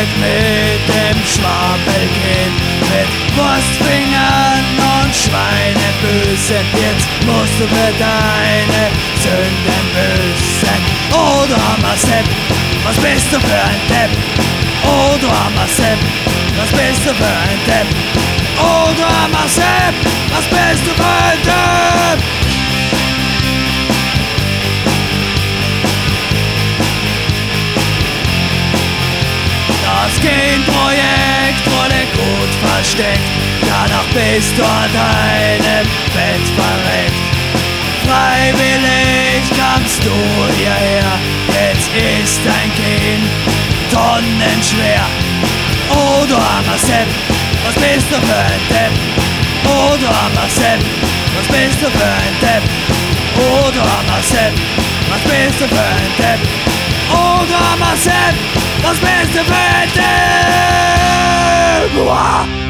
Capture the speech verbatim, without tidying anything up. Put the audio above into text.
Sepp mit dem Schwabbelkind, mit Wurstfingern und Schweinefüßen. Jetzt musst du für deine Sünden büßen. Oh, du armer Sepp, was bist du für ein Depp? Oh, du armer Sepp, was bist du für ein Depp? Oh, du armer Sepp, was bist du für ein Depp? Das Genprojekt wurde gut versteckt, danach bist du an deinem Bett verreckt. Freiwillig kamst du hierher, jetzt ist dein Kind tonnenschwer. Oh, du armer Sepp, was bist du für ein Depp? Oh, du armer Sepp, was bist du für ein Depp? Oh, du armer Sepp, was bist du für ein Depp? Oh, du armer Sepp, was bist du für ein Depp? Uah!